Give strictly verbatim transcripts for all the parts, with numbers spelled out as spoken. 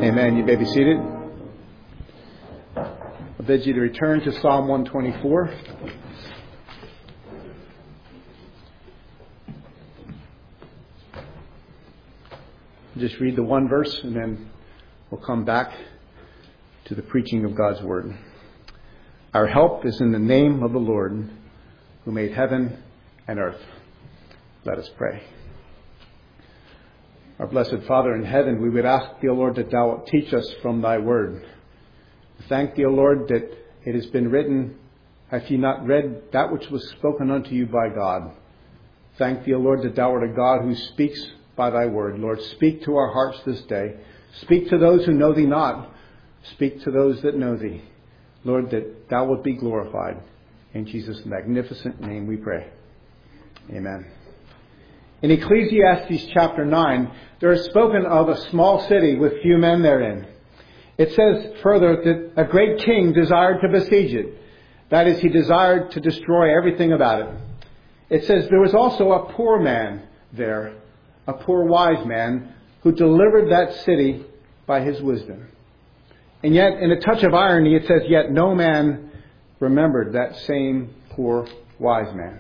Amen. You may be seated. I bid you to return to Psalm one twenty-four. Just read the one verse and then we'll come back to the preaching of God's Word. Our help is in the name of the Lord who made heaven and earth. Let us pray. Our blessed Father in heaven, we would ask thee, O Lord, that thou wilt teach us from thy word. Thank thee, O Lord, that it has been written, have ye not read that which was spoken unto you by God? Thank thee, O Lord, that thou art a God who speaks by thy word. Lord, speak to our hearts this day. Speak to those who know thee not. Speak to those that know thee. Lord, that thou wilt be glorified. In Jesus' magnificent name we pray. Amen. In Ecclesiastes chapter nine, there is spoken of a small city with few men therein. It says further that a great king desired to besiege it. That is, he desired to destroy everything about it. It says there was also a poor man there, a poor wise man, who delivered that city by his wisdom. And yet, in a touch of irony, it says, yet no man remembered that same poor wise man.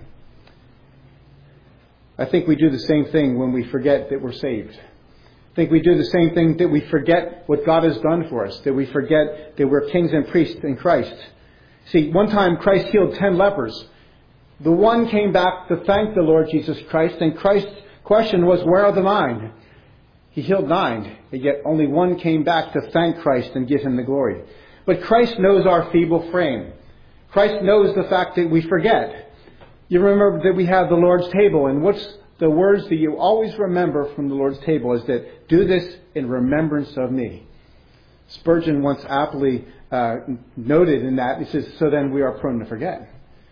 I think we do the same thing when we forget that we're saved. I think we do the same thing that we forget what God has done for us, that we forget that we're kings and priests in Christ. See, one time Christ healed ten lepers. The one came back to thank the Lord Jesus Christ, and Christ's question was, where are the nine? He healed nine, and yet only one came back to thank Christ and give him the glory. But Christ knows our feeble frame. Christ knows the fact that we forget. You remember that we have the Lord's table, and what's the words that you always remember from the Lord's table is that, do this in remembrance of me. Spurgeon once aptly uh, noted in that, he says, so then we are prone to forget.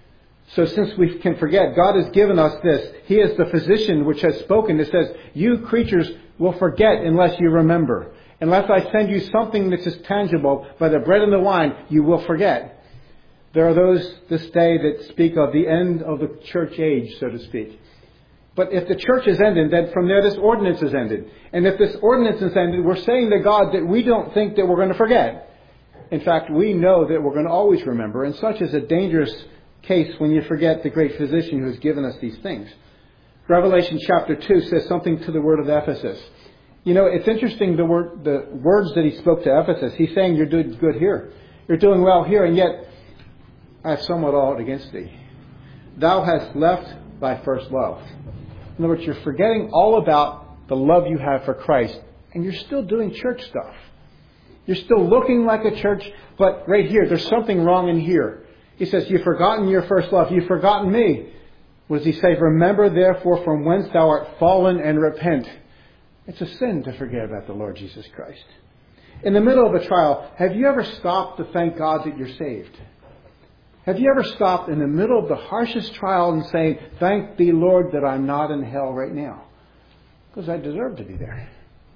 So since we can forget, God has given us this. He is the physician which has spoken. It says, you creatures will forget unless you remember. Unless I send you something that is tangible by the bread and the wine, you will forget. There are those this day that speak of the end of the church age, so to speak. But if the church is ended, then from there this ordinance is ended. And if this ordinance is ended, we're saying to God that we don't think that we're going to forget. In fact, we know that we're going to always remember. And such is a dangerous case when you forget the great physician who has given us these things. Revelation chapter two says something to the word of Ephesus. You know, it's interesting the word, the words that he spoke to Ephesus. He's saying you're doing good here. You're doing well here, and yet I have somewhat aught against thee. Thou hast left thy first love. In other words, you're forgetting all about the love you have for Christ, and you're still doing church stuff. You're still looking like a church, but right here, there's something wrong in here. He says, you've forgotten your first love. You've forgotten me. What does he say? Remember, therefore, from whence thou art fallen, and repent. It's a sin to forget about the Lord Jesus Christ. In the middle of a trial, have you ever stopped to thank God that you're saved? Have you ever stopped in the middle of the harshest trial and saying, thank thee, Lord, that I'm not in hell right now? Because I deserve to be there.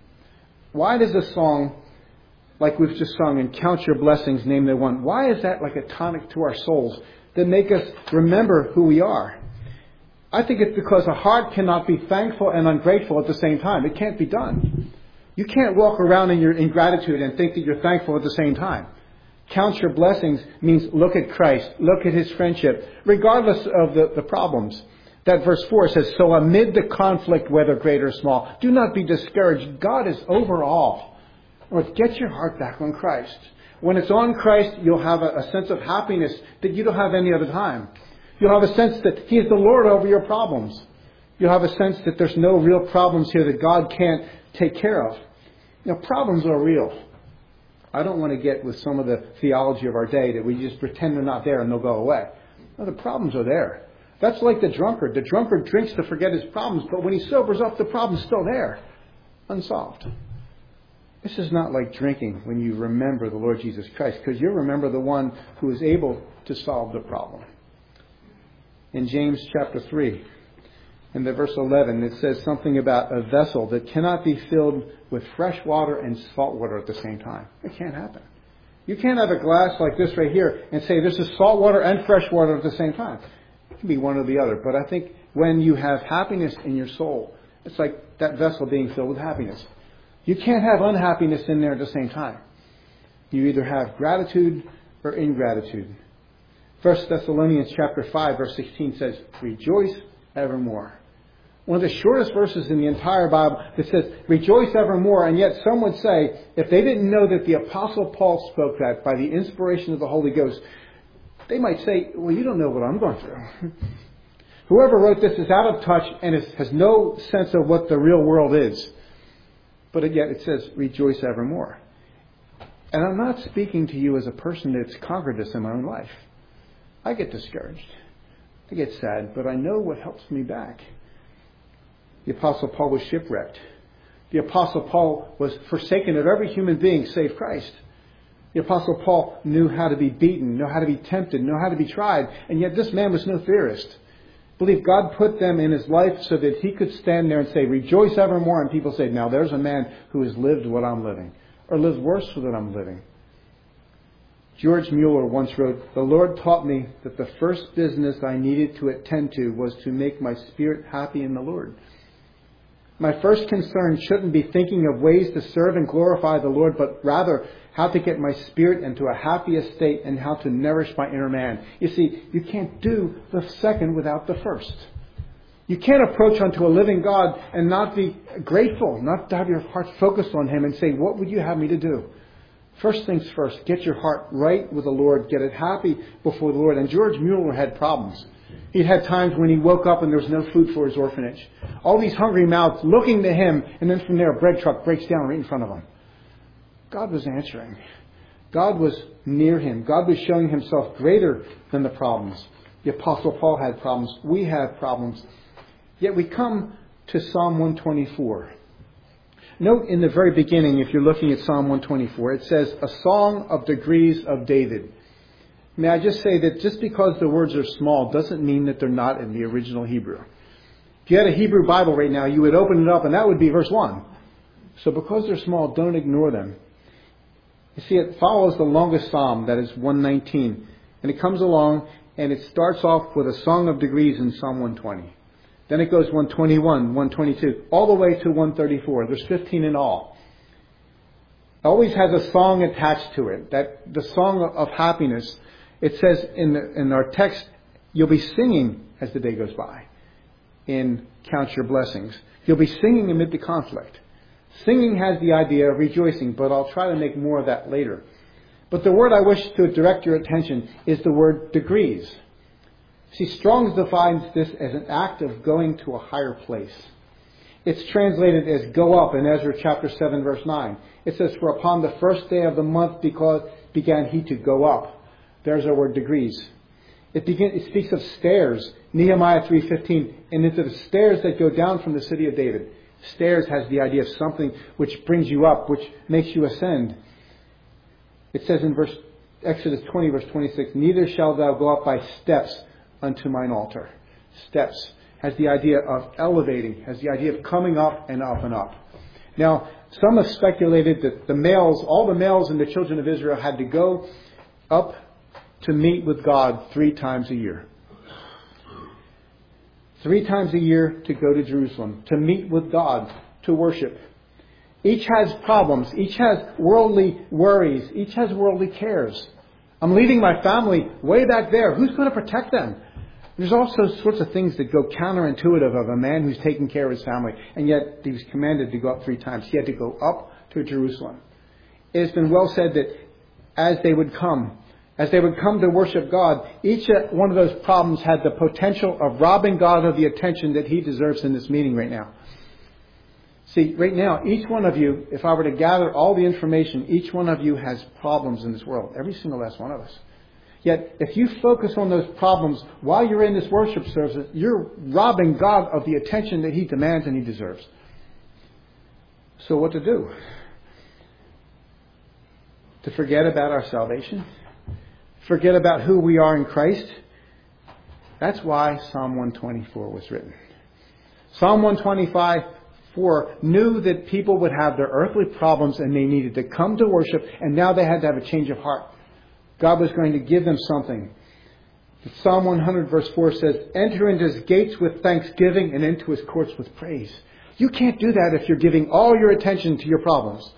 Why does a song, like we've just sung, and count your blessings, name the one, why is that like a tonic to our souls that make us remember who we are? I think it's because a heart cannot be thankful and ungrateful at the same time. It can't be done. You can't walk around in your ingratitude and think that you're thankful at the same time. Count your blessings means look at Christ, look at his friendship, regardless of the, the problems. That verse four says, so amid the conflict, whether great or small, do not be discouraged. God is over all. Or get your heart back on Christ. When it's on Christ, you'll have a, a sense of happiness that you don't have any other time. You'll have a sense that he is the Lord over your problems. You'll have a sense that there's no real problems here that God can't take care of. You know, problems are real. I don't want to get with some of the theology of our day that we just pretend they're not there and they'll go away. No, the problems are there. That's like the drunkard. The drunkard drinks to forget his problems, but when he sobers up, the problem's still there, unsolved. This is not like drinking when you remember the Lord Jesus Christ, because you remember the one who is able to solve the problem. In James chapter three, in the verse eleven, it says something about a vessel that cannot be filled with fresh water and salt water at the same time. It can't happen. You can't have a glass like this right here and say this is salt water and fresh water at the same time. It can be one or the other. But I think when you have happiness in your soul, it's like that vessel being filled with happiness. You can't have unhappiness in there at the same time. You either have gratitude or ingratitude. First Thessalonians chapter five, verse sixteen says, rejoice evermore. One of the shortest verses in the entire Bible that says, rejoice evermore. And yet some would say, if they didn't know that the Apostle Paul spoke that by the inspiration of the Holy Ghost, they might say, well, you don't know what I'm going through. Whoever wrote this is out of touch and is, has no sense of what the real world is. But yet it says, rejoice evermore. And I'm not speaking to you as a person that's conquered this in my own life. I get discouraged. I get sad, but I know what helps me back. The Apostle Paul was shipwrecked. The Apostle Paul was forsaken of every human being save Christ. The Apostle Paul knew how to be beaten, knew how to be tempted, knew how to be tried, and yet this man was no theorist. I believe God put them in his life so that he could stand there and say, rejoice evermore, and people say, now there's a man who has lived what I'm living, or lives worse than I'm living. George Mueller once wrote, the Lord taught me that the first business I needed to attend to was to make my spirit happy in the Lord. My first concern shouldn't be thinking of ways to serve and glorify the Lord, but rather how to get my spirit into a happier state and how to nourish my inner man. You see, you can't do the second without the first. You can't approach unto a living God and not be grateful, not to have your heart focused on Him and say, what would you have me to do? First things first, get your heart right with the Lord, get it happy before the Lord. And George Mueller had problems. He'd had times when he woke up and there was no food for his orphanage. All these hungry mouths looking to him, and then from there a bread truck breaks down right in front of him. God was answering. God was near him. God was showing himself greater than the problems. The Apostle Paul had problems. We have problems. Yet we come to Psalm one twenty-four. Note in the very beginning, if you're looking at Psalm one twenty-four, it says, a song of degrees of David. May I just say that just because the words are small doesn't mean that they're not in the original Hebrew. If you had a Hebrew Bible right now, you would open it up and that would be verse one. So because they're small, don't ignore them. You see, it follows the longest psalm, that is one nineteen. And it comes along and it starts off with a song of degrees in Psalm one twenty. Then it goes one twenty-one, one twenty-two, all the way to one thirty-four. There's fifteen in all. It always has a song attached to it, that the song of happiness. It says in, the, in our text, you'll be singing as the day goes by. In Count Your Blessings. You'll be singing amid the conflict. Singing has the idea of rejoicing, but I'll try to make more of that later. But the word I wish to direct your attention is the word degrees. See, Strong's defines this as an act of going to a higher place. It's translated as go up in Ezra chapter seven, verse nine. It says, for upon the first day of the month because began he to go up. There's our word degrees. It, begin, it speaks of stairs. Nehemiah three fifteen. And into the stairs that go down from the city of David. Stairs has the idea of something which brings you up, which makes you ascend. It says in verse Exodus twenty, verse twenty-six, neither shalt thou go up by steps unto mine altar. Steps has the idea of elevating, has the idea of coming up and up and up. Now, some have speculated that the males, all the males in the children of Israel had to go up to meet with God three times a year. Three times a year to go to Jerusalem, to meet with God, to worship. Each has problems. Each has worldly worries. Each has worldly cares. I'm leaving my family way back there. Who's going to protect them? There's also sorts of things that go counterintuitive of a man who's taking care of his family. And yet he was commanded to go up three times. He had to go up to Jerusalem. It has been well said that as they would come, As they would come to worship God, each one of those problems had the potential of robbing God of the attention that He deserves in this meeting right now. See, right now, each one of you, if I were to gather all the information, each one of you has problems in this world. Every single last one of us. Yet, if you focus on those problems while you're in this worship service, you're robbing God of the attention that He demands and He deserves. So what to do? To forget about our salvation? Forget about who we are in Christ? That's why Psalm one twenty-four was written. Psalm one twenty-five four knew that people would have their earthly problems and they needed to come to worship, and now they had to have a change of heart. God was going to give them something. Psalm one hundred verse four says, enter into His gates with thanksgiving and into His courts with praise. You can't do that if you're giving all your attention to your problems.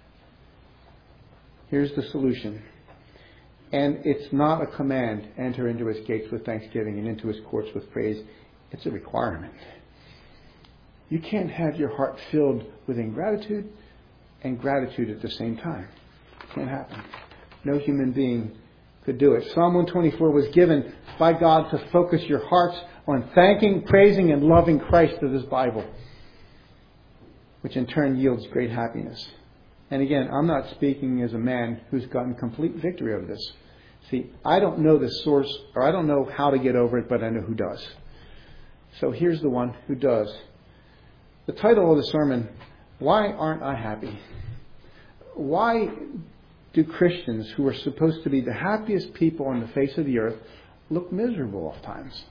Here's the solution. And it's not a command, enter into his gates with thanksgiving and into his courts with praise. It's a requirement. You can't have your heart filled with ingratitude and gratitude at the same time. It can't happen. No human being could do it. Psalm one twenty-four was given by God to focus your hearts on thanking, praising, and loving Christ of this Bible, which in turn yields great happiness. And again, I'm not speaking as a man who's gotten complete victory over this. See, I don't know the source, or I don't know how to get over it, but I know who does. So here's the one who does. The title of the sermon, Why Aren't I Happy? Why do Christians who are supposed to be the happiest people on the face of the earth look miserable oft times?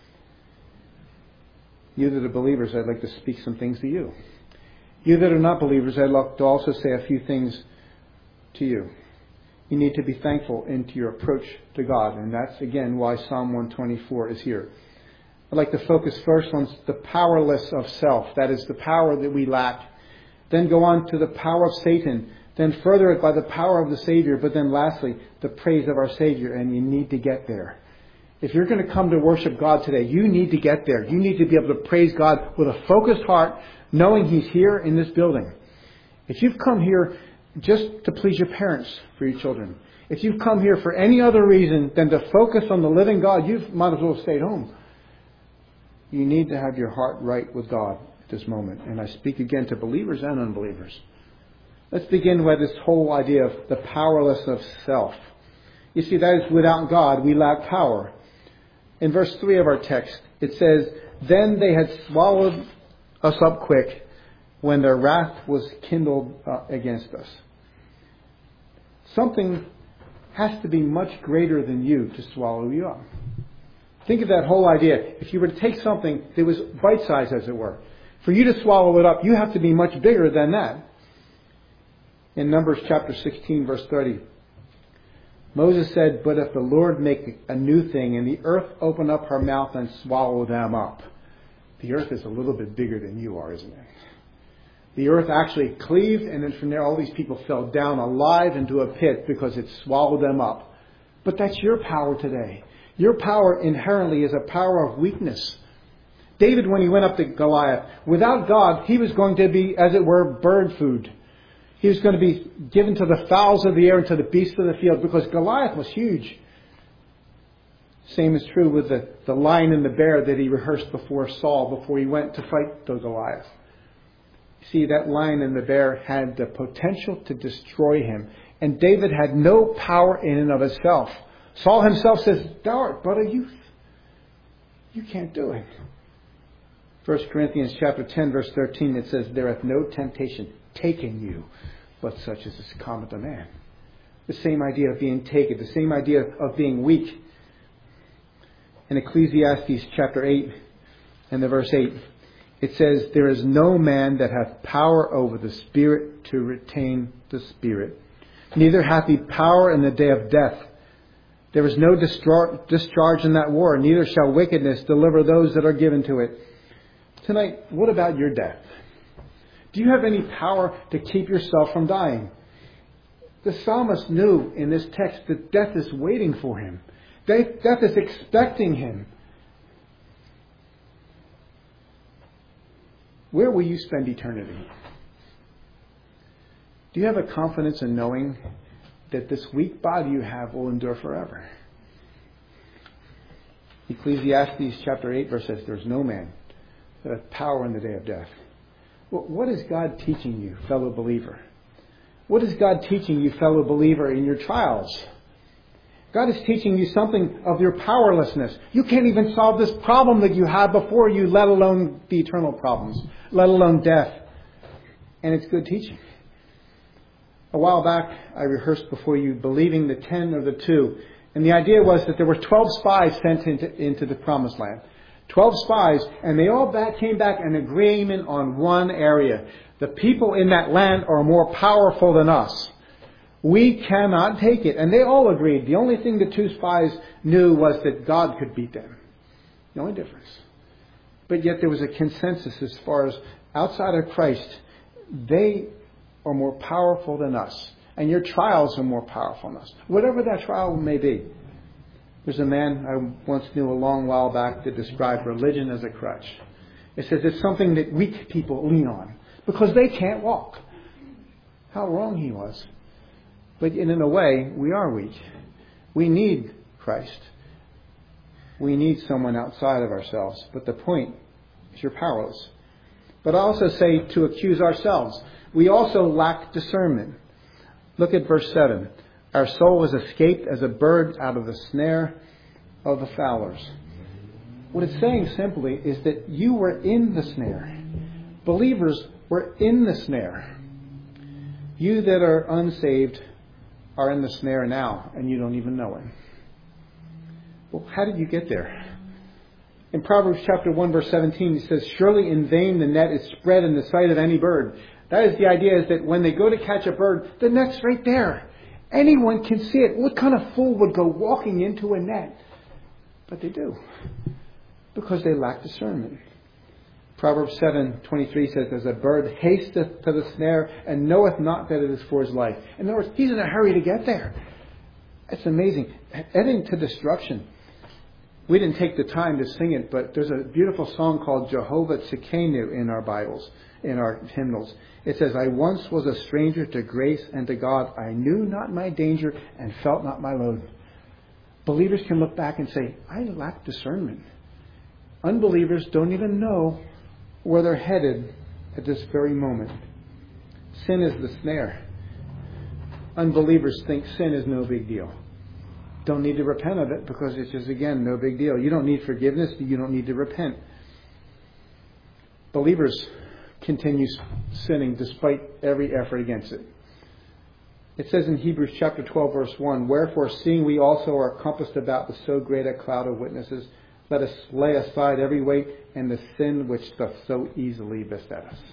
You that are believers, I'd like to speak some things to you. You that are not believers, I'd like to also say a few things to you. You need to be thankful into your approach to God. And that's, again, why Psalm one twenty-four is here. I'd like to focus first on the powerless of self. That is the power that we lack. Then go on to the power of Satan. Then further it by the power of the Savior. But then lastly, the praise of our Savior. And you need to get there. If you're going to come to worship God today, you need to get there. You need to be able to praise God with a focused heart, knowing He's here in this building. If you've come here just to please your parents for your children, if you've come here for any other reason than to focus on the living God, you might as well have stayed home. You need to have your heart right with God at this moment. And I speak again to believers and unbelievers. Let's begin with this whole idea of the powerless of self. You see, that is without God, we lack power. In verse three of our text, it says, Then they had swallowed us up quick when their wrath was kindled uh, against us. Something has to be much greater than you to swallow you up. Think of that whole idea. If you were to take something that was bite-sized, as it were, for you to swallow it up, you have to be much bigger than that. In Numbers chapter sixteen, verse thirty, Moses said, But if the Lord make a new thing, and the earth open up her mouth and swallow them up. The earth is a little bit bigger than you are, isn't it? The earth actually cleaved, and then from there all these people fell down alive into a pit because it swallowed them up. But that's your power today. Your power inherently is a power of weakness. David, when he went up to Goliath, without God, he was going to be, as it were, bird food. He was going to be given to the fowls of the air and to the beasts of the field because Goliath was huge. Same is true with the, the lion and the bear that he rehearsed before Saul before he went to fight the Goliath. See, that lion and the bear had the potential to destroy him. And David had no power in and of himself. Saul himself says, Thou art but a youth. You can't do it. First Corinthians chapter ten, verse thirteen, it says, There hath no temptation taken you, but such as is common to man. The same idea of being taken, the same idea of being weak. In Ecclesiastes chapter eight and the verse eight, it says, There is no man that hath power over the Spirit to retain the Spirit. Neither hath he power in the day of death. There is no discharge in that war, neither shall wickedness deliver those that are given to it. Tonight, what about your death? Do you have any power to keep yourself from dying? The psalmist knew in this text that death is waiting for him. Death is expecting him. Where will you spend eternity? Do you have a confidence in knowing that this weak body you have will endure forever? Ecclesiastes chapter eight verse says, There is no man that hath power in the day of death. Well, what is God teaching you, fellow believer? What is God teaching you, fellow believer, in your trials? God is teaching you something of your powerlessness. You can't even solve this problem that you have before you, let alone the eternal problems, let alone death. And it's good teaching. A while back, I rehearsed before you believing the ten or the two. And the idea was that there were twelve spies sent into, into the promised land. Twelve spies, and they all back, came back in agreement on one area. The people in that land are more powerful than us. We cannot take it. And they all agreed. The only thing the two spies knew was that God could beat them. The only difference. But yet there was a consensus as far as outside of Christ, they are more powerful than us. And your trials are more powerful than us. Whatever that trial may be. There's a man I once knew a long while back that described religion as a crutch. It says it's something that weak people lean on because they can't walk. How wrong he was. But in a way, we are weak. We need Christ. We need someone outside of ourselves. But the point is you're powerless. But I also say to accuse ourselves. We also lack discernment. Look at verse seven. Our soul has escaped as a bird out of the snare of the fowlers. What it's saying simply is that you were in the snare. Believers were in the snare. You that are unsaved are in the snare now, and you don't even know it. Well, how did you get there? In Proverbs chapter one, verse seventeen, it says, surely in vain the net is spread in the sight of any bird. That is the idea, is that when they go to catch a bird, the net's right there. Anyone can see it. What kind of fool would go walking into a net? But they do. Because they lack discernment. Proverbs seven twenty-three says, as a bird hasteth to the snare and knoweth not that it is for his life. In other words, he's in a hurry to get there. It's amazing. Heading to destruction. We didn't take the time to sing it, but there's a beautiful song called Jehovah Tzidkenu in our Bibles, in our hymnals. It says, I once was a stranger to grace and to God. I knew not my danger and felt not my load. Believers can look back and say, I lack discernment. Unbelievers don't even know where they're headed at this very moment. Sin is the snare. Unbelievers think sin is no big deal. Don't need to repent of it because it's just, again, no big deal. You don't need forgiveness. You don't need to repent. Believers continue sinning despite every effort against it. It says in Hebrews chapter twelve, verse one, wherefore, seeing we also are compassed about with so great a cloud of witnesses, let us lay aside every weight and the sin which doth so easily beset us.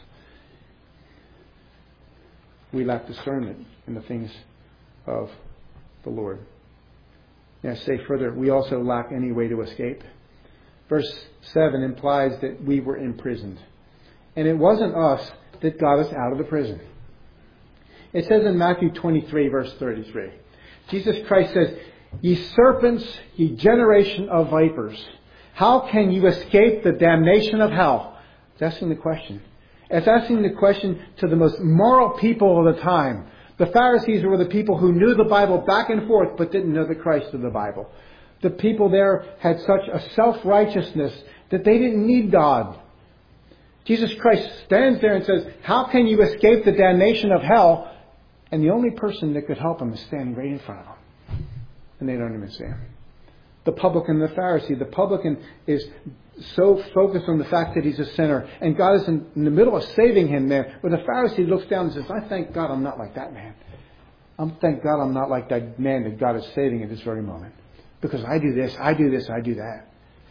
We lack discernment in the things of the Lord. Now, I say further, we also lack any way to escape. Verse seven implies that we were imprisoned. And it wasn't us that got us out of the prison. It says in Matthew twenty-three, verse thirty-three, Jesus Christ says, ye serpents, ye generation of vipers, how can you escape the damnation of hell? It's asking the question. It's asking the question to the most moral people of the time. The Pharisees were the people who knew the Bible back and forth but didn't know the Christ of the Bible. The people there had such a self-righteousness that they didn't need God. Jesus Christ stands there and says, how can you escape the damnation of hell? And the only person that could help him is standing right in front of him. And they don't even see him. The publican and the Pharisee. The publican is so focused on the fact that he's a sinner. And God is in, in the middle of saving him there. But the Pharisee looks down and says, I thank God I'm not like that man. I thank God I'm not like that man that God is saving at this very moment. Because I do this, I do this, I do that.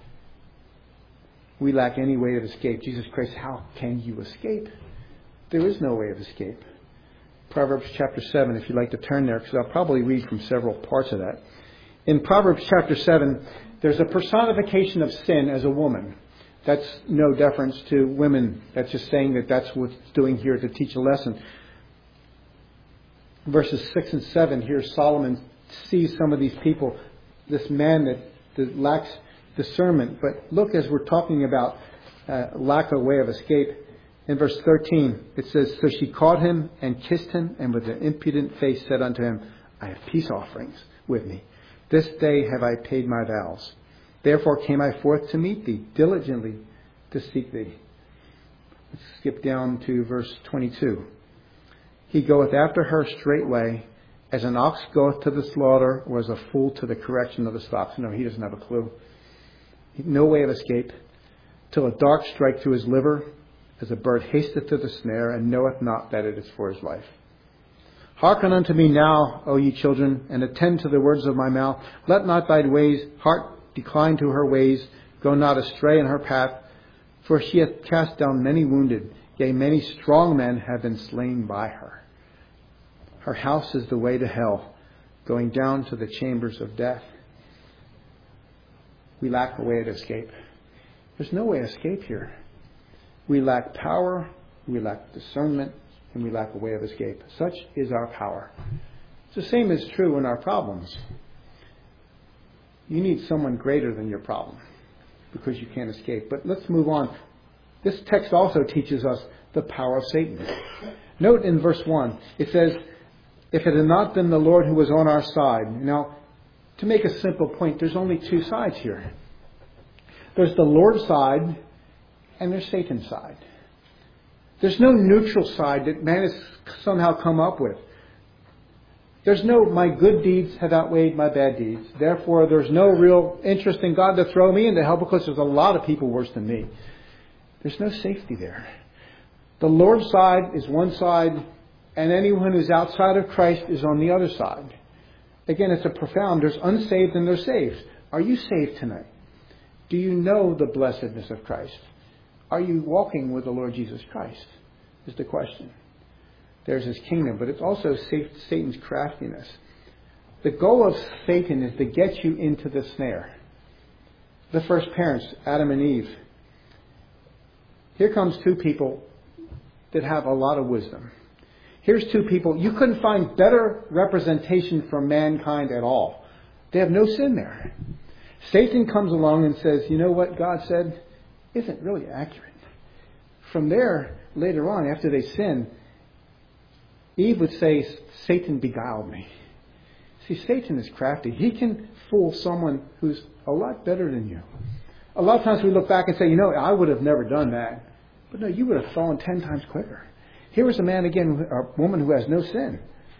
We lack any way of escape. Jesus Christ, how can you escape? There is no way of escape. Proverbs chapter seven, if you'd like to turn there, because I'll probably read from several parts of that. In Proverbs chapter seven, there's a personification of sin as a woman. That's no deference to women. That's just saying that that's what it's doing here to teach a lesson. Verses six and seven, here Solomon sees some of these people, this man that, that lacks discernment. But look, as we're talking about uh, lack of way of escape, in verse thirteen, it says, so she caught him and kissed him, and with an impudent face said unto him, I have peace offerings with me. This day have I paid my vows. Therefore came I forth to meet thee, diligently to seek thee. Let's skip down to verse twenty-two. He goeth after her straightway, as an ox goeth to the slaughter, or as a fool to the correction of the stocks. No, he doesn't have a clue. No way of escape. Till a dart strike through his liver, as a bird hasteth to the snare, and knoweth not that it is for his life. Hearken unto me now, O ye children, and attend to the words of my mouth. Let not thy ways, heart decline to her ways. Go not astray in her path. For she hath cast down many wounded. Yea, many strong men have been slain by her. Her house is the way to hell, going down to the chambers of death. We lack a way to escape. There's no way to escape here. We lack power we lack discernment, and we lack a way of escape. Such is our power. It's the same is true in our problems. You need someone greater than your problem because you can't escape. But let's move on. This text also teaches us the power of Satan. Note in verse one, it says, if it had not been the Lord who was on our side. Now, to make a simple point, there's only two sides here. There's the Lord's side and there's Satan's side. There's no neutral side that man has somehow come up with. There's no, my good deeds have outweighed my bad deeds. Therefore, there's no real interest in God to throw me into hell because there's a lot of people worse than me. There's no safety there. The Lord's side is one side, and anyone who's outside of Christ is on the other side. Again, it's a profound, there's unsaved and there's saved. Are you saved tonight? Do you know the blessedness of Christ? Are you walking with the Lord Jesus Christ? Is the question. There's his kingdom, but it's also Satan's craftiness. The goal of Satan is to get you into the snare. The first parents, Adam and Eve. Here comes two people that have a lot of wisdom. Here's two people. You couldn't find better representation for mankind at all. They have no sin there. Satan comes along and says, you know what God said isn't really accurate. From there, later on, after they sin, Eve would say, Satan beguiled me. See, Satan is crafty. He can fool someone who's a lot better than you. A lot of times we look back and say, you know, I would have never done that. But no, you would have fallen ten times quicker. Here was a man, again, a woman who has no sin.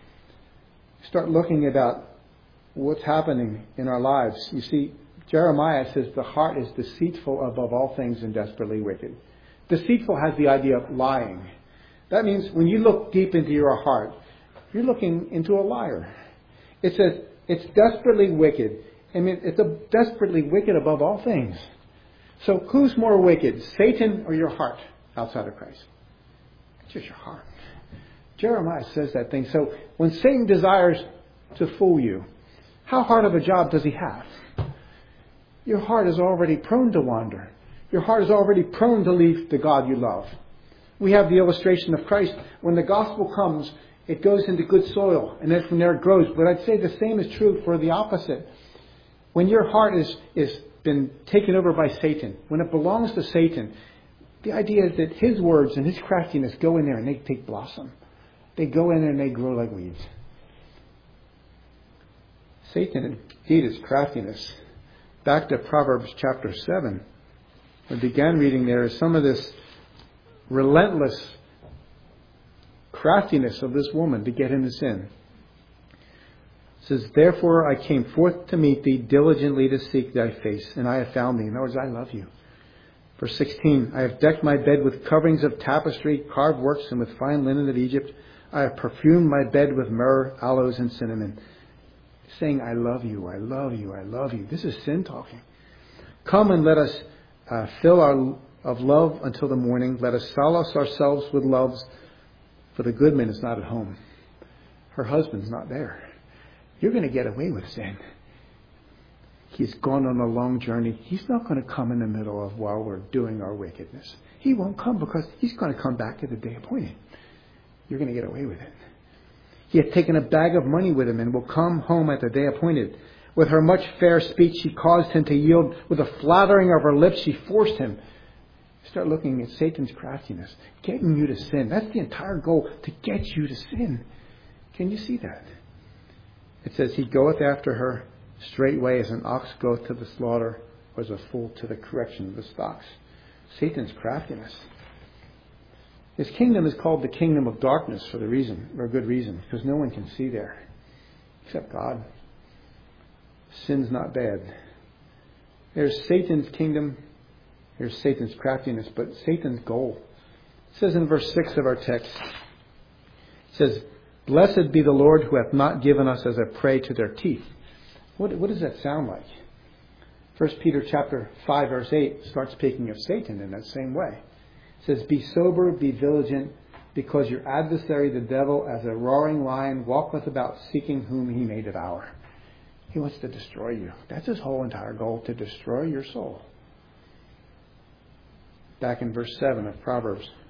Start looking about what's happening in our lives. You see, Jeremiah says the heart is deceitful above all things and desperately wicked. Deceitful has the idea of lying. That means when you look deep into your heart, you're looking into a liar. It says it's desperately wicked. I mean, it's a desperately wicked above all things. So who's more wicked, Satan or your heart outside of Christ? It's just your heart. Jeremiah says that thing. So when Satan desires to fool you, how hard of a job does he have? Your heart is already prone to wander. Your heart is already prone to leave the God you love. We have the illustration of Christ. When the gospel comes, it goes into good soil, and then from there it grows. But I'd say the same is true for the opposite. When your heart is is been taken over by Satan, when it belongs to Satan, the idea is that his words and his craftiness go in there and they take blossom. They go in there and they grow like weeds. Satan indeed is craftiness. Back to Proverbs chapter seven. I began reading there is some of this relentless craftiness of this woman to get him to sin. It says, therefore I came forth to meet thee, diligently to seek thy face, and I have found thee. In other words, I love you. Verse sixteen, I have decked my bed with coverings of tapestry, carved works, and with fine linen of Egypt. I have perfumed my bed with myrrh, aloes, and cinnamon. Saying, I love you, I love you, I love you. This is sin talking. Come and let us uh, fill our of love until the morning. Let us solace ourselves with loves, for the good man is not at home. Her husband's not there. You're going to get away with sin. He's gone on a long journey. He's not going to come in the middle of while we're doing our wickedness. He won't come because he's going to come back at the day appointed. You're going to get away with it. He had taken a bag of money with him and will come home at the day appointed. With her much fair speech, she caused him to yield. With the flattering of her lips, she forced him. Start looking at Satan's craftiness, getting you to sin. That's the entire goal, to get you to sin. Can you see that? It says, he goeth after her straightway as an ox goeth to the slaughter, or as a fool to the correction of the stocks. Satan's craftiness. His kingdom is called the kingdom of darkness for the reason, or a good reason, because no one can see there except God. Sin's not bad. There's Satan's kingdom. Here's Satan's craftiness, but Satan's goal. It says in verse six of our text, it says, blessed be the Lord who hath not given us as a prey to their teeth. What, what does that sound like? First Peter chapter five verse eight starts speaking of Satan in that same way. It says, be sober, be vigilant, because your adversary the devil as a roaring lion walketh about seeking whom he may devour. He wants to destroy you. That's his whole entire goal, to destroy your soul. Back in verse seven of Proverbs.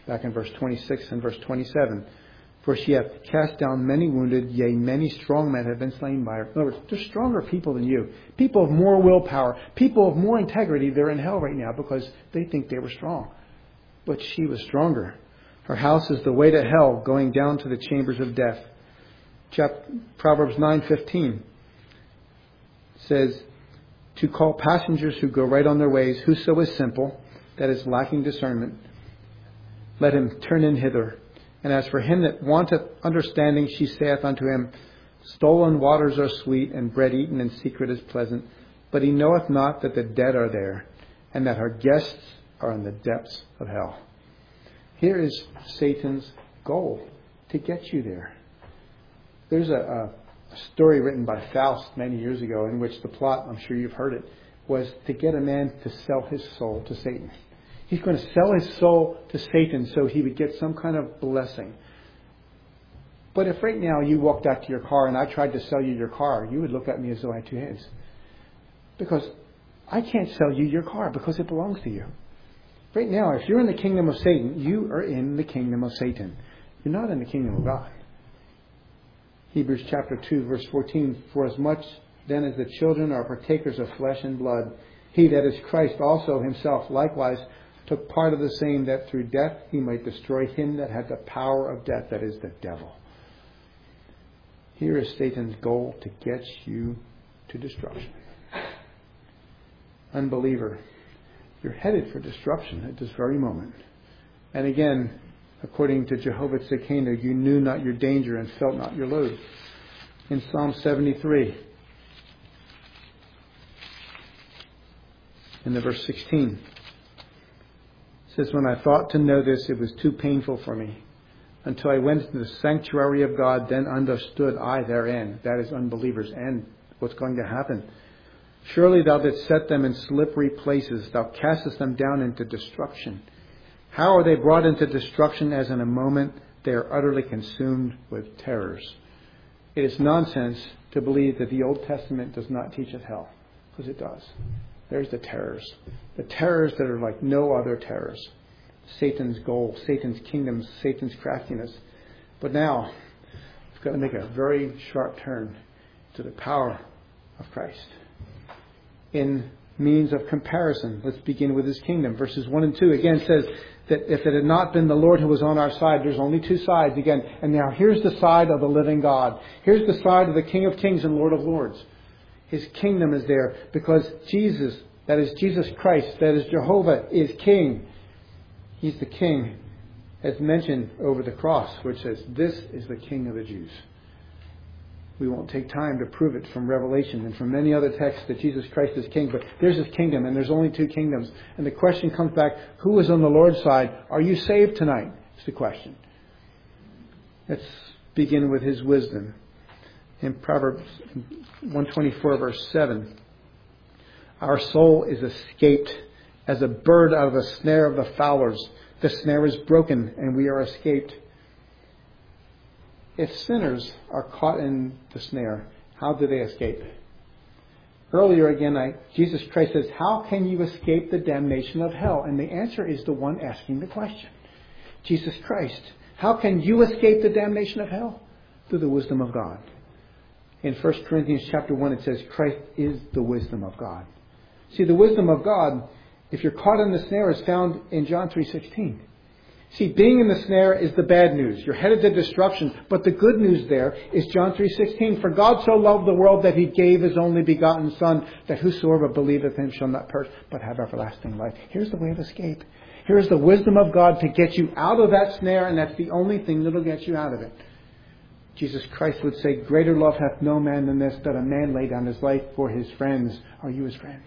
back in verse twenty-six and verse twenty-seven. For she hath cast down many wounded, yea, many strong men have been slain by her. In other words, there's stronger people than you. People of more willpower. People of more integrity. They're in hell right now because they think they were strong. But she was stronger. Her house is the way to hell, going down to the chambers of death. Chapter, Proverbs nine fifteen says, to call passengers who go right on their ways, whoso is simple, that is lacking discernment, let him turn in hither. And as for him that wanteth understanding, she saith unto him, stolen waters are sweet, and bread eaten in secret is pleasant. But he knoweth not that the dead are there, and that her guests are in the depths of hell. Here is Satan's goal, to get you there. There's a, a story written by Faust many years ago in which the plot, I'm sure you've heard it, was to get a man to sell his soul to Satan. He's going to sell his soul to Satan so he would get some kind of blessing. But if right now you walked out to your car and I tried to sell you your car, you would look at me as though I had two heads. Because I can't sell you your car because it belongs to you. Right now, if you're in the kingdom of Satan, you are in the kingdom of Satan. You're not in the kingdom of God. Hebrews chapter two, verse fourteen, for as much then as the children are partakers of flesh and blood, he that is Christ also himself likewise took part of the same, that through death he might destroy him that had the power of death, that is the devil. Here is Satan's goal, to get you to destruction. Unbeliever, you're headed for destruction at this very moment. And again, according to Jehovah Tsidkenu, you knew not your danger and felt not your load. In Psalm seventy-three, in the verse sixteen, it says, when I thought to know this, it was too painful for me. Until I went into the sanctuary of God, then understood I therein. That is unbelievers and what's going to happen. Surely thou didst set them in slippery places. Thou castest them down into destruction. How are they brought into destruction? As in a moment they are utterly consumed with terrors. It is nonsense to believe that the Old Testament does not teach of hell, because it does. There's the terrors. The terrors that are like no other terrors. Satan's goal, Satan's kingdom, Satan's craftiness. But now, we've got to make a very sharp turn to the power of Christ. In means of comparison, let's begin with his kingdom. Verses one and two again says that if it had not been the Lord who was on our side, there's only two sides again. And now here's the side of the living God. Here's the side of the King of Kings and Lord of Lords. His kingdom is there because Jesus, that is Jesus Christ, that is Jehovah, is King. He's the King, as mentioned over the cross, which says, this is the King of the Jews. We won't take time to prove it from Revelation and from many other texts that Jesus Christ is King, but there's his kingdom, and there's only two kingdoms. And the question comes back, who is on the Lord's side? Are you saved tonight? It's the question. Let's begin with his wisdom. In Proverbs one twenty-four, verse seven, our soul is escaped as a bird out of the snare of the fowlers. The snare is broken, and we are escaped. If sinners are caught in the snare, how do they escape? Earlier again, I, Jesus Christ says, how can you escape the damnation of hell? And the answer is the one asking the question. Jesus Christ. How can you escape the damnation of hell? Through the wisdom of God. In First Corinthians chapter one, it says, Christ is the wisdom of God. See, the wisdom of God, if you're caught in the snare, is found in John three sixteen. See, being in the snare is the bad news. You're headed to destruction. But the good news there is John three sixteen. For God so loved the world that he gave his only begotten Son, that whosoever believeth him shall not perish, but have everlasting life. Here's the way of escape. Here's the wisdom of God to get you out of that snare, and that's the only thing that will get you out of it. Jesus Christ would say, greater love hath no man than this, that a man lay down his life for his friends. Are you his friend?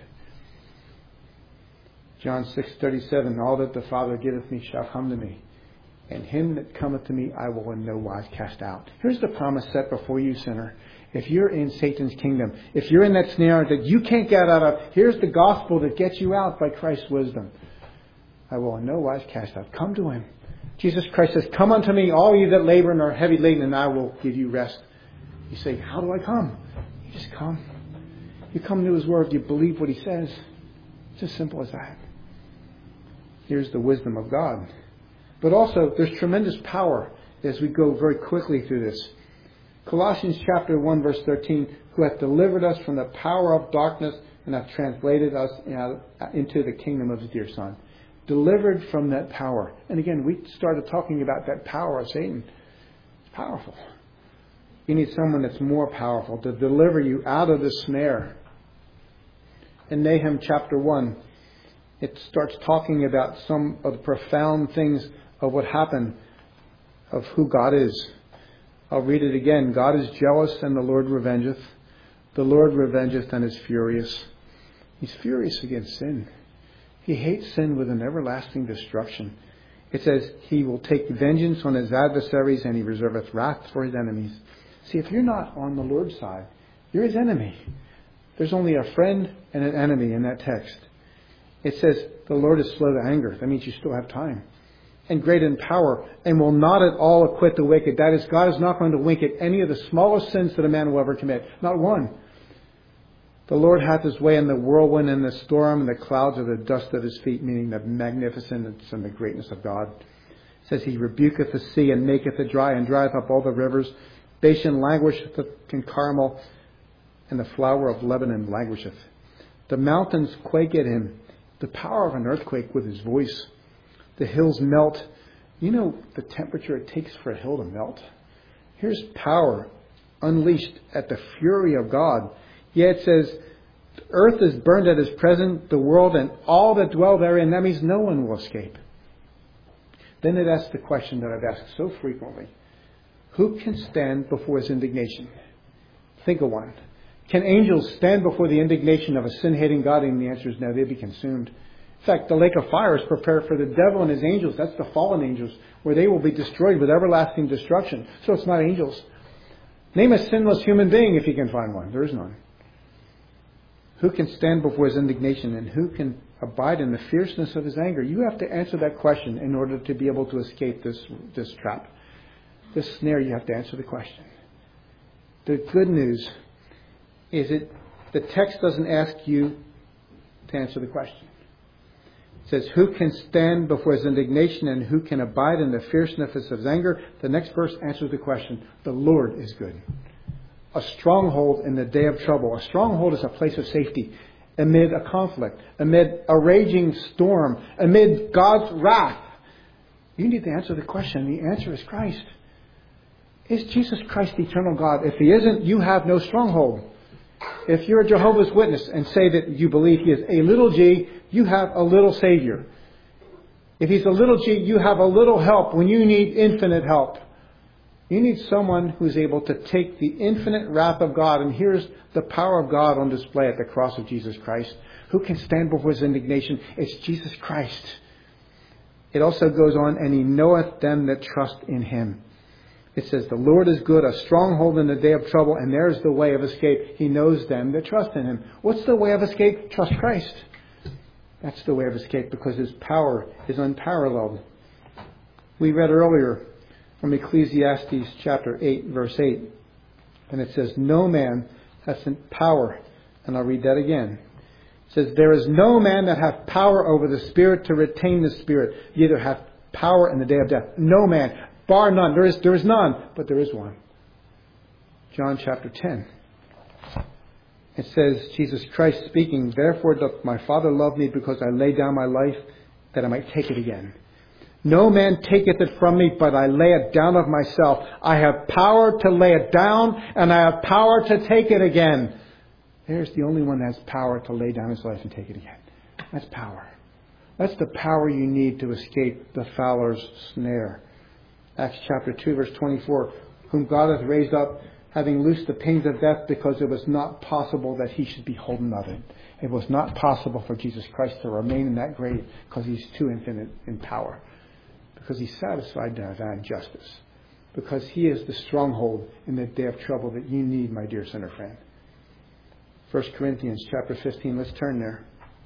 John six thirty-seven, all that the Father giveth me shall come to me, and him that cometh to me I will in no wise cast out. Here's the promise set before you, sinner. If you're in Satan's kingdom, if you're in that snare that you can't get out of, here's the gospel that gets you out by Christ's wisdom. I will in no wise cast out. Come to him. Jesus Christ says, come unto me, all you that labor and are heavy laden, and I will give you rest. You say, how do I come? You just come. You come to his word. You believe what he says. It's as simple as that. Here's the wisdom of God. But also, there's tremendous power as we go very quickly through this. Colossians chapter one, verse thirteen, who hath delivered us from the power of darkness and hath translated us into the kingdom of his dear Son. Delivered from that power. And again, we started talking about that power of Satan. It's powerful. You need someone that's more powerful to deliver you out of the snare. In Nahum chapter one, it starts talking about some of the profound things of what happened, of who God is. I'll read it again. God is jealous and the Lord revengeth. The Lord revengeth and is furious. He's furious against sin. He hates sin with an everlasting destruction. It says, he will take vengeance on his adversaries and he reserveth wrath for his enemies. See, if you're not on the Lord's side, you're his enemy. There's only a friend and an enemy in that text. It says, the Lord is slow to anger. That means you still have time. And great in power, and will not at all acquit the wicked. That is, God is not going to wink at any of the smallest sins that a man will ever commit. Not one. The Lord hath his way in the whirlwind and the storm, and the clouds are the dust of his feet, meaning the magnificence and the greatness of God. It says, he rebuketh the sea and maketh it dry, and drieth up all the rivers. Bashan languisheth in Carmel, and the flower of Lebanon languisheth. The mountains quake at him, the power of an earthquake with his voice. The hills melt. You know the temperature it takes for a hill to melt? Here's power unleashed at the fury of God. Yet it says, the earth is burned at his presence, the world and all that dwell therein. That means no one will escape. Then it asks the question that I've asked so frequently. Who can stand before his indignation? Think of one. Can angels stand before the indignation of a sin-hating God? And the answer is no, they'd be consumed. In fact, the lake of fire is prepared for the devil and his angels. That's the fallen angels, where they will be destroyed with everlasting destruction. So it's not angels. Name a sinless human being if you can find one. There is none. Who can stand before his indignation, and who can abide in the fierceness of his anger? You have to answer that question in order to be able to escape this, this trap. This snare, you have to answer the question. The good news is that the text doesn't ask you to answer the question. It says, who can stand before his indignation, and who can abide in the fierceness of his anger? The next verse answers the question. The Lord is good. A stronghold in the day of trouble. A stronghold is a place of safety amid a conflict, amid a raging storm, amid God's wrath. You need to answer the question. The answer is Christ. Is Jesus Christ the eternal God? If he isn't, you have no stronghold. If you're a Jehovah's Witness and say that you believe he is a little g, you have a little Savior. If he's a little g, you have a little help when you need infinite help. You need someone who's able to take the infinite wrath of God, and here's the power of God on display at the cross of Jesus Christ. Who can stand before his indignation? It's Jesus Christ. It also goes on, and he knoweth them that trust in him. It says, the Lord is good, a stronghold in the day of trouble, and there's the way of escape. He knows them that trust in him. What's the way of escape? Trust Christ. That's the way of escape, because his power is unparalleled. We read earlier from Ecclesiastes chapter eight, verse eight, and it says, no man hath power. And I'll read that again. It says, there is no man that hath power over the spirit to retain the spirit, neither hath power in the day of death. No man. Bar none. There is, there is none, but there is one. John chapter ten. It says, Jesus Christ speaking, therefore doth my Father love me, because I lay down my life that I might take it again. No man taketh it from me, but I lay it down of myself. I have power to lay it down, and I have power to take it again. There's the only one that has power to lay down his life and take it again. That's power. That's the power you need to escape the fowler's snare. Acts chapter two, verse twenty-four, whom God hath raised up, having loosed the pains of death, because it was not possible that he should be holden of it. It was not possible for Jesus Christ to remain in that grave, because he's too infinite in power. Because he's satisfied divine justice. Because he is the stronghold in the day of trouble that you need, my dear sinner friend. First Corinthians chapter fifteen, let's turn there.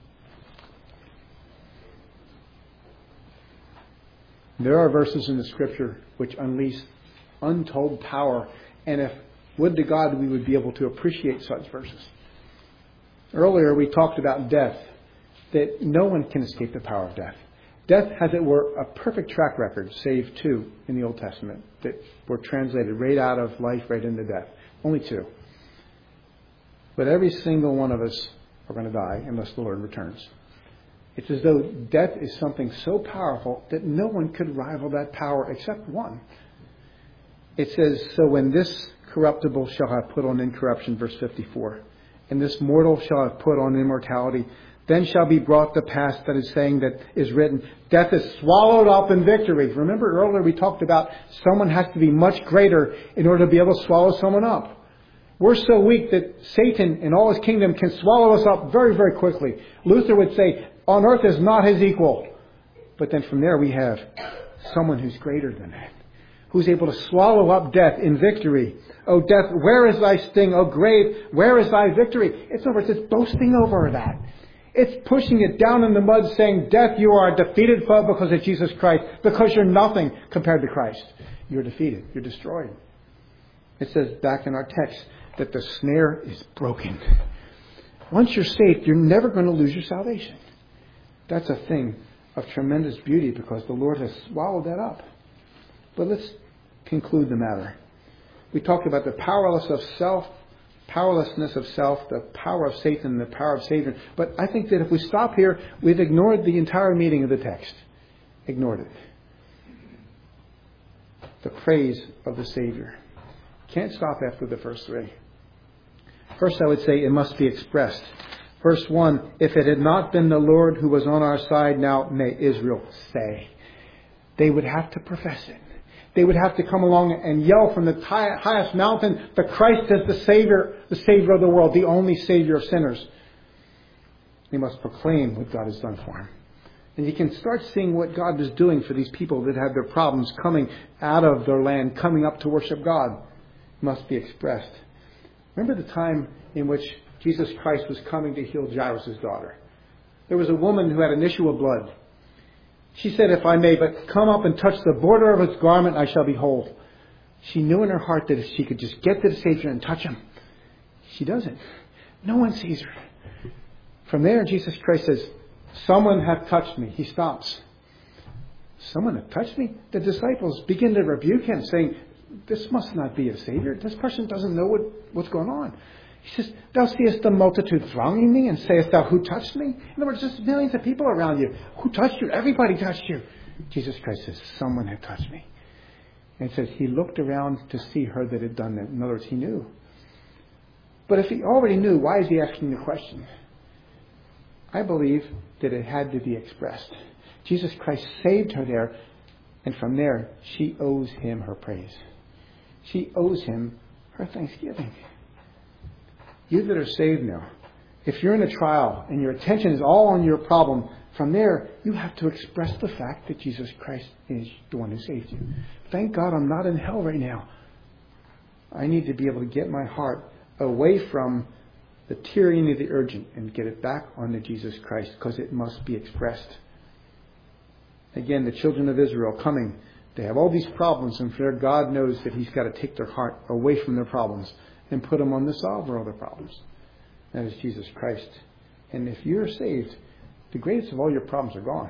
There are verses in the Scripture which unleash untold power, and if would to God we would be able to appreciate such verses. Earlier we talked about death, that no one can escape the power of death. Death, as it were, a perfect track record, save two in the Old Testament that were translated right out of life, right into death. Only two. But every single one of us are going to die unless the Lord returns. It's as though death is something so powerful that no one could rival that power except one. It says, so when this corruptible shall have put on incorruption, verse fifty-four, and this mortal shall have put on immortality, then shall be brought to pass that is saying that is written, death is swallowed up in victory. Remember earlier we talked about someone has to be much greater in order to be able to swallow someone up. We're so weak that Satan and all his kingdom can swallow us up very, very quickly. Luther would say, on earth is not his equal. But then from there we have someone who's greater than that, who's able to swallow up death in victory. O death, where is thy sting? O grave, where is thy victory? It's over. It's boasting over that. It's pushing it down in the mud, saying, death, you are a defeated foe because of Jesus Christ, because you're nothing compared to Christ. You're defeated. You're destroyed. It says back in our text that the snare is broken. Once you're saved, you're never going to lose your salvation. That's a thing of tremendous beauty because the Lord has swallowed that up. But let's conclude the matter. We talked about the powerlessness of self, powerlessness of self, the power of Satan, the power of Satan. But I think that if we stop here, we've ignored the entire meaning of the text. Ignored it. The praise of the Savior. Can't stop after the first three. First, I would say it must be expressed. Verse one, if it had not been the Lord who was on our side, now may Israel say. They would have to profess it. They would have to come along and yell from the highest mountain that Christ is the Savior, the Savior of the world, the only Savior of sinners. They must proclaim what God has done for him. And you can start seeing what God is doing for these people that have their problems coming out of their land, coming up to worship God. It must be expressed. Remember the time in which Jesus Christ was coming to heal Jairus' daughter. There was a woman who had an issue of blood. She said, if I may but come up and touch the border of his garment, I shall be whole. She knew in her heart that if she could just get to the Savior and touch him. She doesn't. No one sees her. From there, Jesus Christ says, someone hath touched me. He stops. Someone hath touched me? The disciples begin to rebuke him, saying, this must not be a Savior. This person doesn't know what, what's going on. He says, thou seest the multitude thronging me, and sayest thou, who touched me? In other words, there's millions of people around you. Who touched you? Everybody touched you. Jesus Christ says, someone had touched me. And it says, he looked around to see her that had done that. In other words, he knew. But if he already knew, why is he asking the question? I believe that it had to be expressed. Jesus Christ saved her there, and from there, she owes him her praise. She owes him her thanksgiving. You that are saved now, if you're in a trial and your attention is all on your problem, from there you have to express the fact that Jesus Christ is the one who saved you. Thank God I'm not in hell right now. I need to be able to get my heart away from the tyranny of the urgent and get it back onto Jesus Christ, because it must be expressed. Again, the children of Israel coming, they have all these problems, and for their God knows that he's got to take their heart away from their problems and put them on the solver of their problems. That is Jesus Christ. And if you're saved, the greatest of all your problems are gone.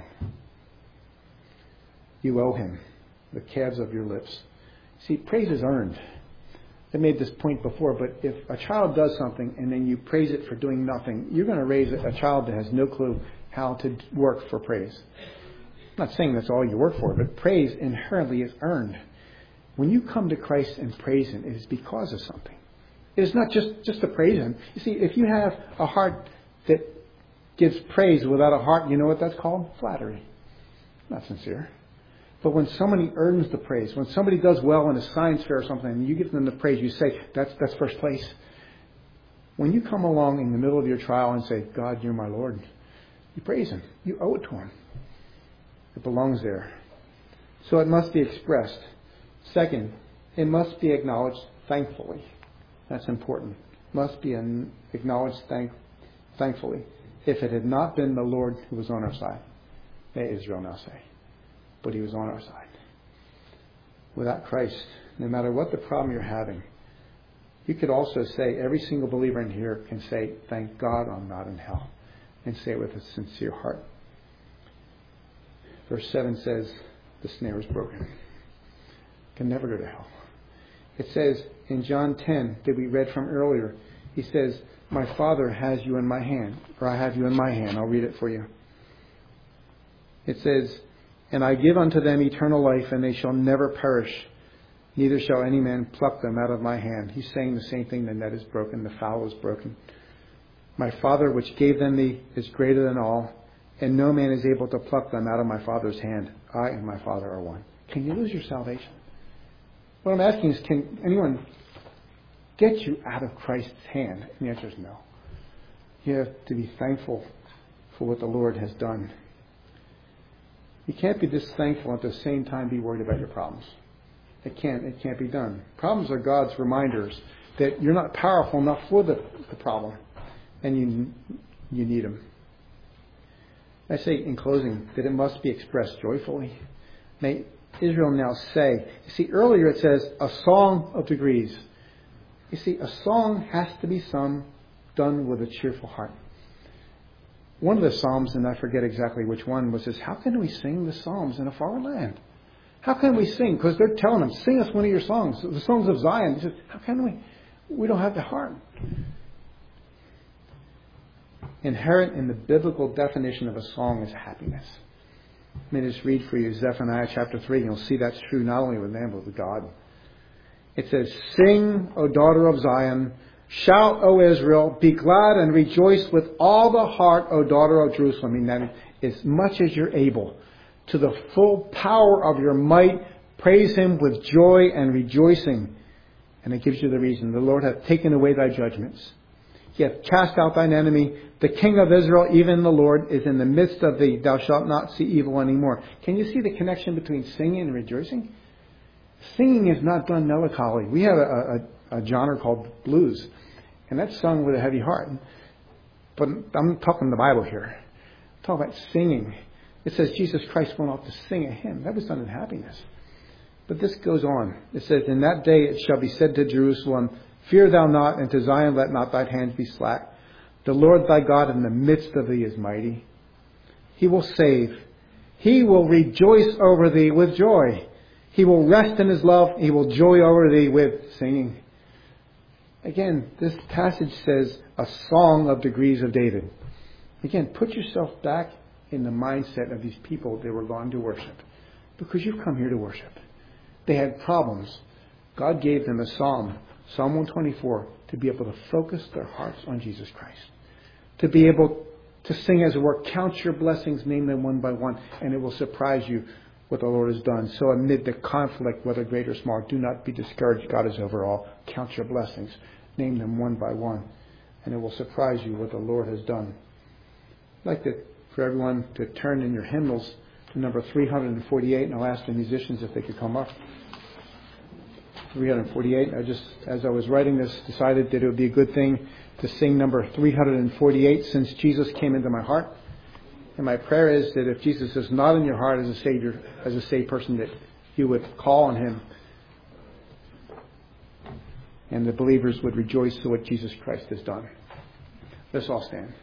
You owe him the calves of your lips. See, praise is earned. I made this point before, but if a child does something and then you praise it for doing nothing, you're going to raise a child that has no clue how to work for praise. I'm not saying that's all you work for, but praise inherently is earned. When you come to Christ and praise him, it is because of something. It is not just, just to praise him. You see, if you have a heart that gives praise without a heart, you know what that's called? Flattery. Not sincere. But when somebody earns the praise, when somebody does well in a science fair or something, and you give them the praise, you say, that's, that's first place. When you come along in the middle of your trial and say, God, you're my Lord, you praise him. You owe it to him. It belongs there. So it must be expressed. Second, it must be acknowledged thankfully. That's important. Must be acknowledged thank, thankfully. If it had not been the Lord who was on our side, may Israel now say, but he was on our side. Without Christ, no matter what the problem you're having, you could also say, every single believer in here can say, thank God I'm not in hell, and say it with a sincere heart. Verse seven says, the snare is broken. Can never go to hell. It says in John ten that we read from earlier, he says, my Father has you in my hand, or I have you in my hand. I'll read it for you. It says, and I give unto them eternal life, and they shall never perish, neither shall any man pluck them out of my hand. He's saying the same thing. The net is broken, the fowl is broken. My Father which gave them me is greater than all, and no man is able to pluck them out of my Father's hand. I and my Father are one. Can you lose your salvation? What I'm asking is, can anyone get you out of Christ's hand? And the answer is no. You have to be thankful for what the Lord has done. You can't be this thankful and at the same time be worried about your problems. It can't, it can't be done. Problems are God's reminders that you're not powerful enough for the, the problem, and you, you need Him. I say in closing that it must be expressed joyfully. May Israel now say, you see, earlier it says a song of degrees. You see, a song has to be sung, done with a cheerful heart. One of the Psalms, and I forget exactly which one, was this, how can we sing the Psalms in a far land? How can we sing? Because they're telling them, sing us one of your songs, the songs of Zion. He says, how can we? We don't have the heart. Inherent in the biblical definition of a song is happiness. Let me just read for you Zephaniah chapter three, and you'll see that's true not only with man, but with God. It says, sing, O daughter of Zion. Shout, O Israel. Be glad and rejoice with all the heart, O daughter of Jerusalem. I mean, that as much as you're able, to the full power of your might, praise Him with joy and rejoicing. And it gives you the reason. The Lord hath taken away thy judgments. He hath cast out thine enemy. The King of Israel, even the Lord, is in the midst of thee. Thou shalt not see evil anymore. Can you see the connection between singing and rejoicing? Singing is not done melancholy. We have a, a, a genre called blues, and that's sung with a heavy heart. But I'm talking the Bible here. I'm talking about singing. It says Jesus Christ went off to sing a hymn. That was done in happiness. But this goes on. It says, in that day it shall be said to Jerusalem, fear thou not, and to Zion let not thine hands be slack. The Lord thy God in the midst of thee is mighty. He will save. He will rejoice over thee with joy. He will rest in His love. He will joy over thee with singing. Again, this passage says a song of degrees of David. Again, put yourself back in the mindset of these people they were going to worship. Because you've come here to worship. They had problems. God gave them a psalm, Psalm one twenty-four, to be able to focus their hearts on Jesus Christ. To be able to sing, as it were, count your blessings, name them one by one, and it will surprise you what the Lord has done. So amid the conflict, whether great or small, do not be discouraged. God is over all. Count your blessings. Name them one by one. And it will surprise you what the Lord has done. I'd like to, for everyone to turn in your hymnals to number three hundred forty-eight, and I'll ask the musicians if they could come up. three hundred forty-eight. I just, as I was writing this, decided that it would be a good thing to sing number three hundred forty-eight, since Jesus came into my heart. And my prayer is that if Jesus is not in your heart as a Savior, as a saved person, that you would call on Him, and the believers would rejoice to what Jesus Christ has done. Let's all stand.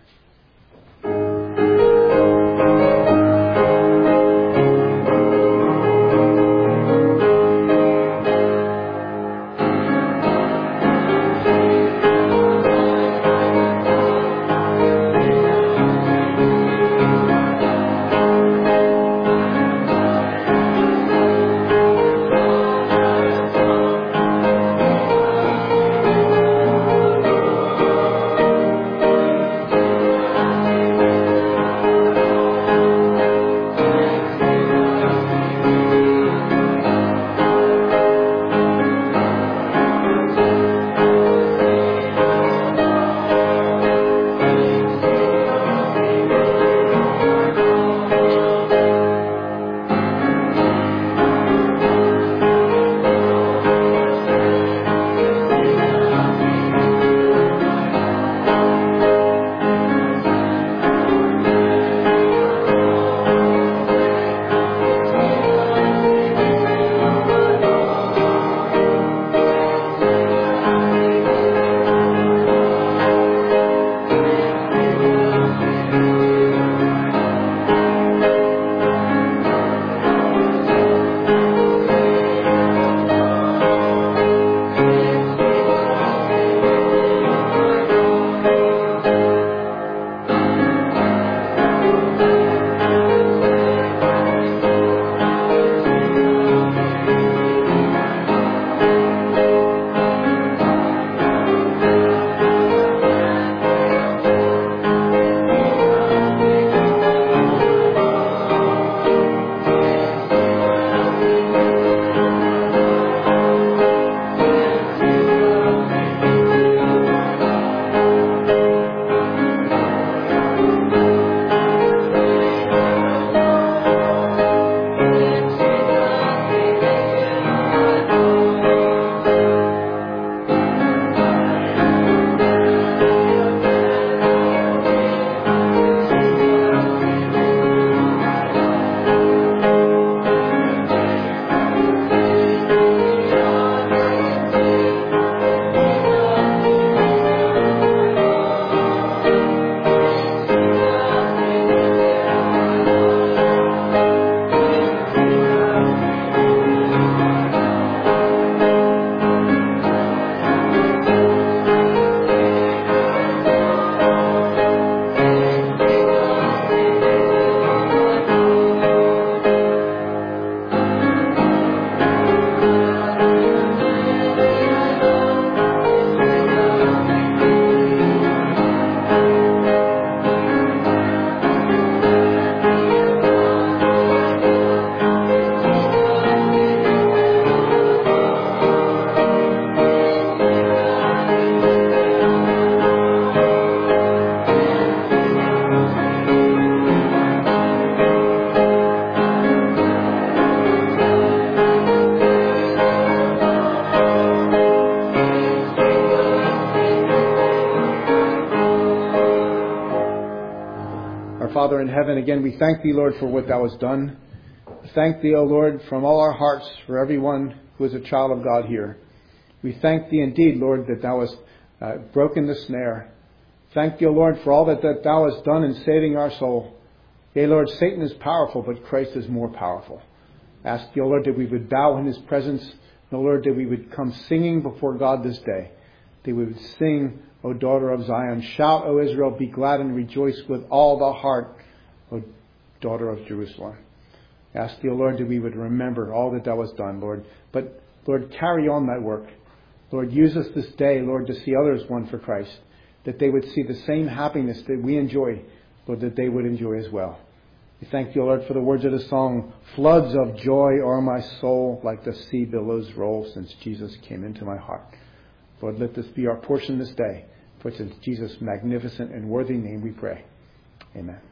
Father in heaven, again we thank Thee, Lord, for what Thou hast done. Thank Thee, O Lord, from all our hearts for everyone who is a child of God here. We thank Thee indeed, Lord, that Thou hast uh, broken the snare. Thank Thee, O Lord, for all that, that Thou hast done in saving our soul. Yea, Lord, Satan is powerful, but Christ is more powerful. Ask Thee, O Lord, that we would bow in His presence. And, O Lord, that we would come singing before God this day. That we would sing, O daughter of Zion. Shout, O Israel, be glad and rejoice with all the heart, O daughter of Jerusalem. Ask Thee, O Lord, that we would remember all that Thou hast done, Lord. But, Lord, carry on that work. Lord, use us this day, Lord, to see others won for Christ. That they would see the same happiness that we enjoy, Lord, that they would enjoy as well. We thank You, Lord, for the words of the song. Floods of joy o'er my soul, like the sea billows roll, since Jesus came into my heart. Lord, let this be our portion this day. For it's in Jesus' magnificent and worthy name we pray. Amen.